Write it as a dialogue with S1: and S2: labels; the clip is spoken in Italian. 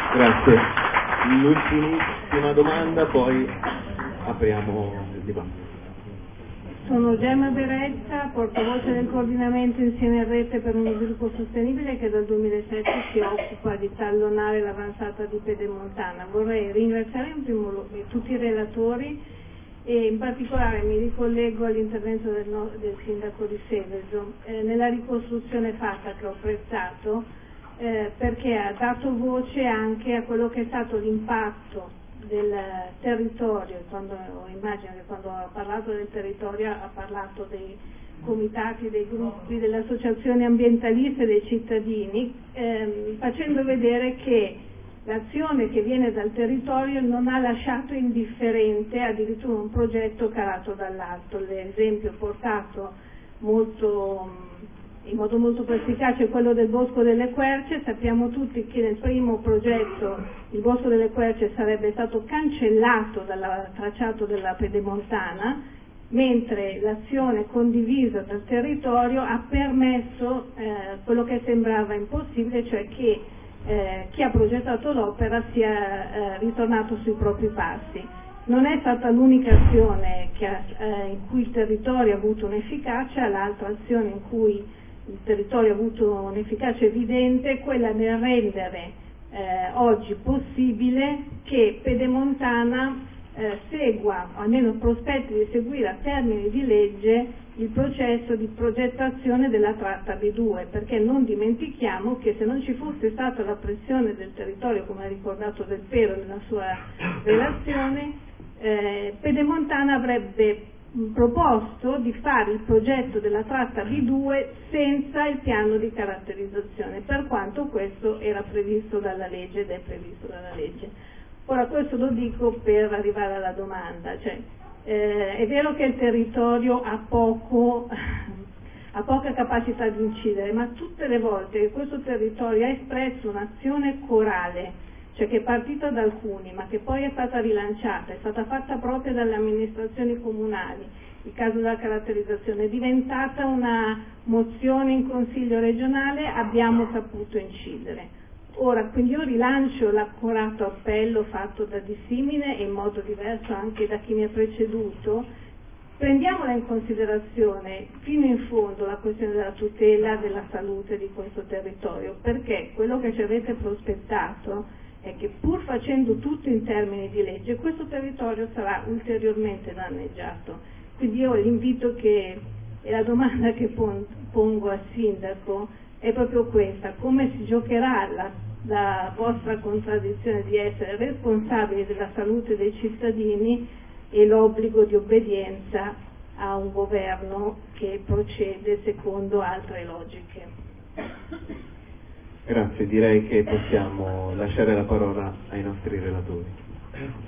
S1: Grazie. L'ultimissima domanda, poi apriamo il dibattito.
S2: Sono Gemma Beretta, portavoce del coordinamento Insieme a Rete per uno sviluppo sostenibile, che dal 2007 si occupa di tallonare l'avanzata di Pedemontana. Vorrei ringraziare in primo luogo tutti i relatori e in particolare mi ricollego all'intervento del sindaco di Seveso nella ricostruzione fatta, che ho apprezzato, perché ha dato voce anche a quello che è stato l'impatto del territorio. Immagino che quando ha parlato del territorio ha parlato dei comitati, dei gruppi, delle associazioni ambientaliste e dei cittadini, facendo vedere che l'azione che viene dal territorio non ha lasciato indifferente addirittura un progetto calato dall'alto. L'esempio portato in modo molto perspicace è quello del Bosco delle Querce. Sappiamo tutti che nel primo progetto il Bosco delle Querce sarebbe stato cancellato dal tracciato della Pedemontana, mentre l'azione condivisa dal territorio ha permesso quello che sembrava impossibile, cioè che chi ha progettato l'opera sia ritornato sui propri passi. Non è stata l'unica azione in cui il territorio ha avuto un'efficacia. L'altra azione in cui il territorio ha avuto un'efficacia evidente è quella nel rendere oggi possibile che Pedemontana segua, o almeno prospetti di seguire a termini di legge, il processo di progettazione della tratta B2, perché non dimentichiamo che se non ci fosse stata la pressione del territorio, come ha ricordato Del Pero nella sua relazione, Pedemontana avrebbe proposto di fare il progetto della tratta B2 senza il piano di caratterizzazione, per quanto questo era previsto dalla legge ed è previsto dalla legge. Ora, questo lo dico per arrivare alla domanda, è vero che il territorio ha poca capacità di incidere, ma tutte le volte che questo territorio ha espresso un'azione corale, cioè che è partita da alcuni ma che poi è stata rilanciata, è stata fatta proprio dalle amministrazioni comunali, il caso della caratterizzazione è diventata una mozione in Consiglio regionale, abbiamo saputo incidere. Ora, quindi io rilancio l'accorato appello fatto da Dissimile e in modo diverso anche da chi mi ha preceduto. Prendiamola in considerazione fino in fondo la questione della tutela della salute di questo territorio, perché quello che ci avete prospettato è che pur facendo tutto in termini di legge questo territorio sarà ulteriormente danneggiato. Quindi io l'invito e la domanda che pongo al sindaco è proprio questa: come si giocherà la vostra contraddizione di essere responsabili della salute dei cittadini e l'obbligo di obbedienza a un governo che procede secondo altre logiche?
S1: Grazie, direi che possiamo lasciare la parola ai nostri relatori.